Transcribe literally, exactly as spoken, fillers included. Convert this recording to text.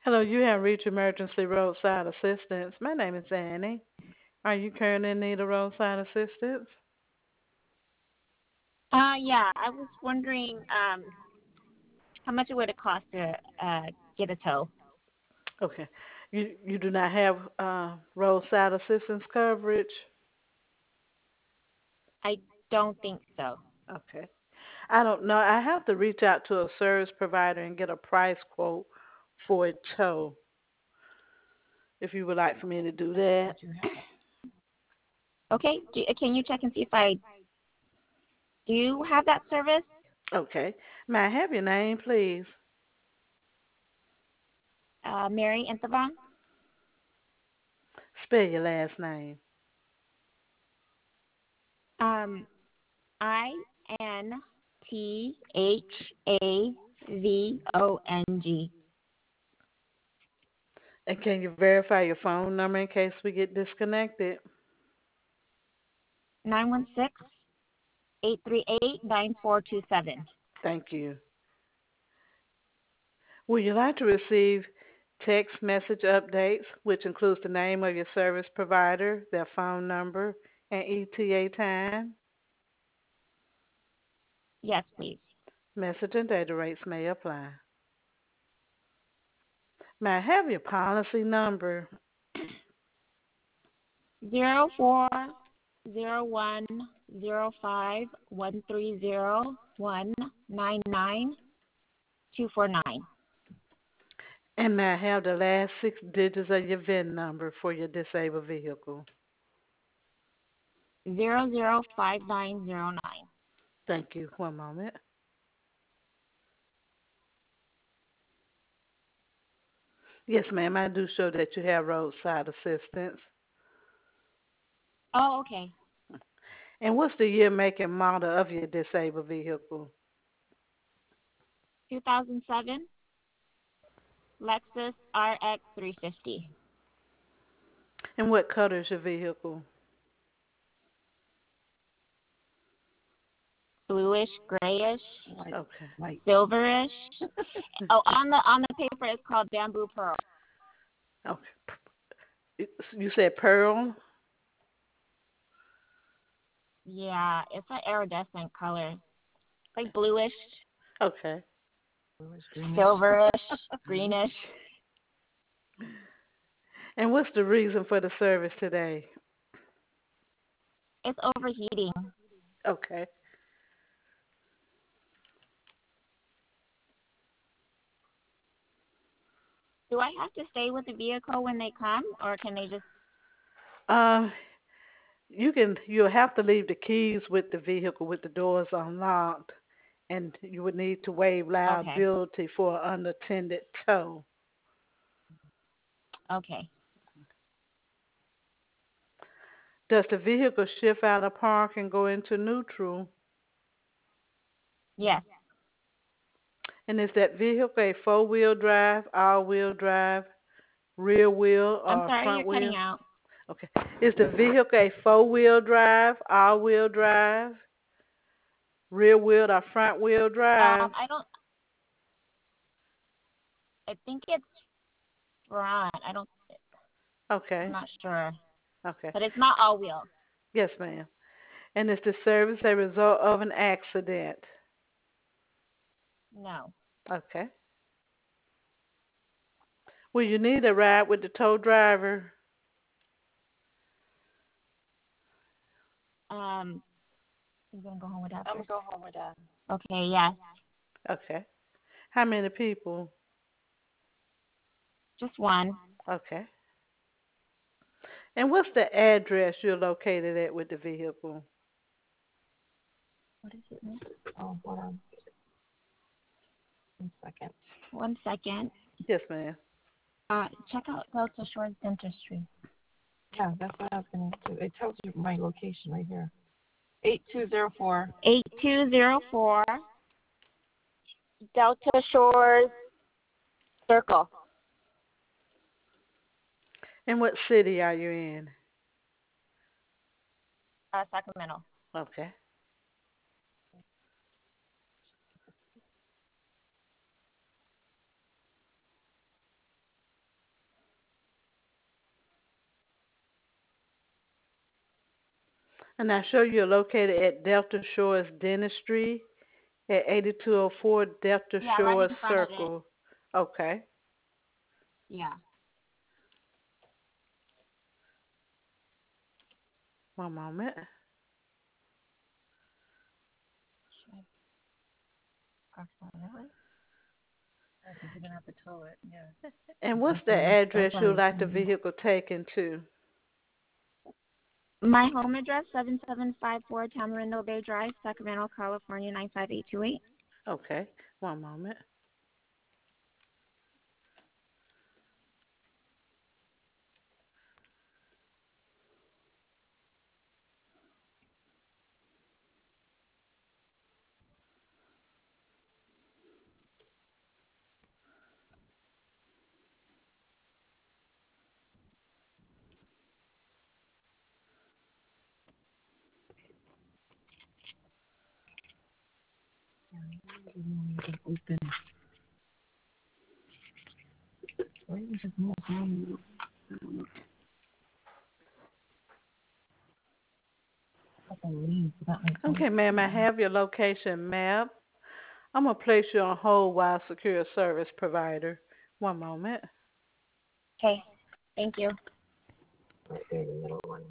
Hello, you have reached emergency roadside assistance. My name is Annie. Are you currently in need of roadside assistance? Uh, yeah, I was wondering um, how much it would it cost to uh, get a tow. Okay. You you do not have uh, roadside assistance coverage? I don't think so. Okay. I don't know. I have to reach out to a service provider and get a price quote for a tow. If you would like for me to do that. Okay, do, can you check and see if I do have that service? Okay. May I have your name, please? Uh, Mary Inthavon? Spell your last name. Um, I N T H A V O N G. And can you verify your phone number in case we get disconnected? nine one six, eight three eight, nine four two seven. Thank you. Would you like to receive text message updates, which includes the name of your service provider, their phone number, and E T A time? Yes, please. Message and data rates may apply. May I have your policy number? Zero four zero one zero five one three zero one nine nine two four nine. And may I have the last six digits of your V I N number for your disabled vehicle? Zero zero five nine zero nine. Thank you. One moment. Yes, ma'am, I do show that you have roadside assistance. Oh, okay. And what's the year, make, and model of your disabled vehicle? Two thousand seven Lexus R X three fifty. And what color is your vehicle? Bluish, grayish, Okay. silverish. Oh, on the on the paper it's called bamboo pearl. Okay. You said pearl? Yeah, it's an iridescent color. Like bluish, Okay. silverish, greenish. And what's the reason for the service today? It's overheating. Okay. Do I have to stay with the vehicle when they come, or can they just? Um, you can you'll have to leave the keys with the vehicle with the doors unlocked, and you would need to waive Okay, liability for an unattended tow. okay. Does the vehicle shift out of park and go into neutral? Yes. And is that vehicle a four-wheel drive, all-wheel drive, rear wheel, I'm or sorry, you're front cutting wheel? out. Okay. Is the vehicle a four-wheel drive, all-wheel drive, rear wheel, or front wheel drive? Um, I don't. I think it's front. I don't. I'm Okay. not sure, Okay. but it's not all wheel. Yes, ma'am. And is the service a result of an accident? No. Okay. Will you need a ride with the tow driver? Um, you gonna go home with that first? Okay. Yes. Okay. How many people? Just one. Okay. And what's the address you're located at with the vehicle? What is it? Miss? One second. Yes, ma'am. Uh, check out Delta Shores Dentistry. Eight two zero four Delta Shores Circle. And what city are you in? Uh, Sacramento. Okay. And I show you're located at Delta Shores Dentistry at eighty-two oh four Delta Yeah, right Shores in front of it. Circle. Okay. Yeah. One moment. Should I cross that way? I think you're gonna have to tow it. Yeah. And what's That's the why. address That's why you I would was like the saying. vehicle taken to? My home address seven seven five four Tamarindo Bay Drive, Sacramento, California nine five eight two eight. Okay. One moment. Open. Why is it not on? Okay, ma'am, I have your location map. I'm going to place you on hold while I secure a service provider. One moment. Okay. Thank you. Right there in the middle.